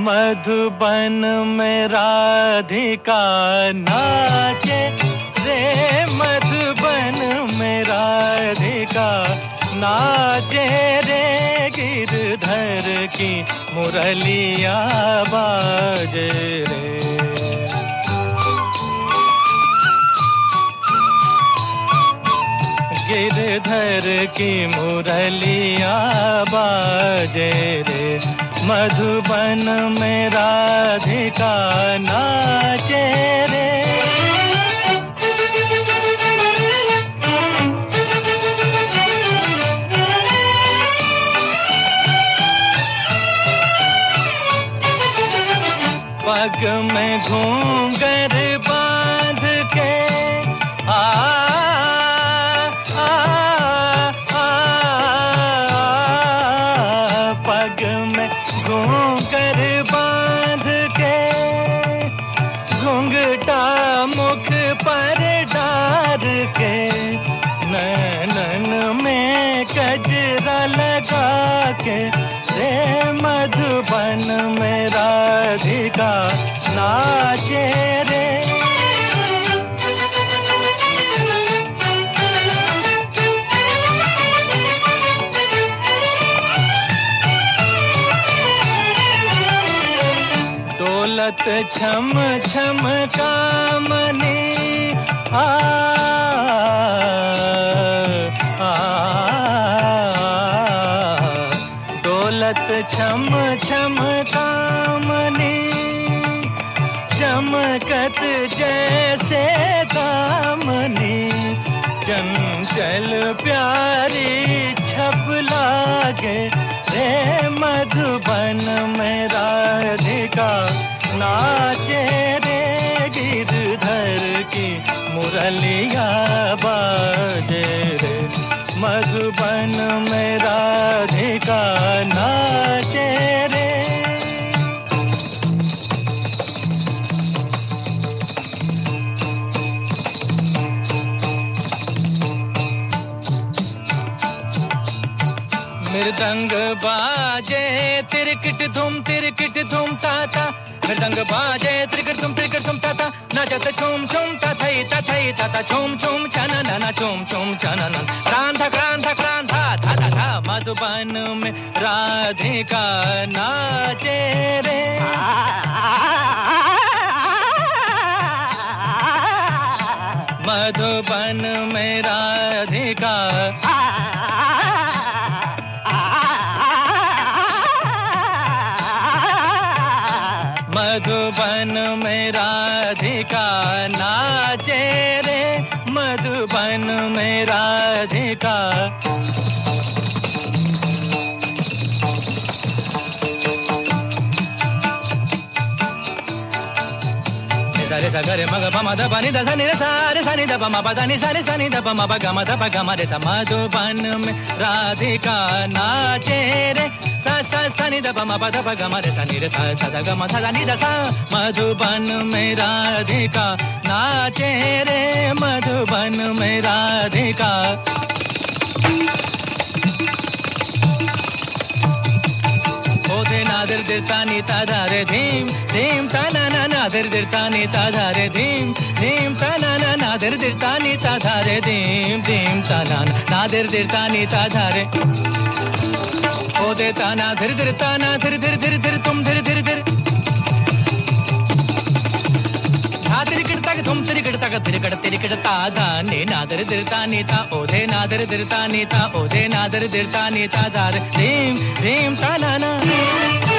मधुबन में राधिका नाचे रे, मधुबन में राधिका नाचे रे, गिरधर की मुरलिया बाजे रे। गिरधर की मुरलिया बाजे रे, मधुबन में राधिका नाचे रे। पग में घूंघर बांध के पग में घूंघर बांध के, घूंघटा मुख पर डार के, नैनन में गजरा लगा के रे, मधुबन में राधिका नाचे रे। दौलत छम छम कामनी दौलत छम छम कामनी, चमकत जैसे कामनी, चंचल प्यारी छप लागे रे, मधुबन में राधिका नाचे रे, गिरधर की मुरलिया बाजे रे, मधुबन में राधिका नाचे रे। मृदंग बाजे तिरकिट धूम ताता, मृदंग बाजे तिरकिट धूम ताता, नाचत छूम छूम तथई तथई तथा, छूम छूम चनना छूम छूम चनना, क्रांता क्रांता क्रांता था था था, मधुबन में राधिका नाचे रे। मधुबन में राधिका मधुबन में राधिका नाचे रे, मधुबन में राधिका। सारे सगरे मग पम द पनी द सनि सारे सनि द पम प द नि सारे सनि द पम प ग म द प ग म रे सा, मधुबन में राधिका नाचे रे, सा सा सनि द पम प द प ग म रे सा नि रे सा सा द ग म सा नि द सा, मधुबन में राधिका नाचे रे, मधुबन में राधिका। ओधे नादर दिरता नीता धारे धीम धीम तना ना नादर दिरता नीता धारे धीम धीम तना ना नादर दिरता नीता धारे धीम धीम तना नादर दिरता नीता धारे। ओधे ताना धीर धीर ताना धीर धीर धीर धीर तुम धीर धीर धीर, धुम तिरिकिड़ता तिरिकिड़ता धाने नादर दिरता नीता, ओधे नादर दिरता नीता, ओधे नादर दिरता नीता धार धीम धीम ताना ना।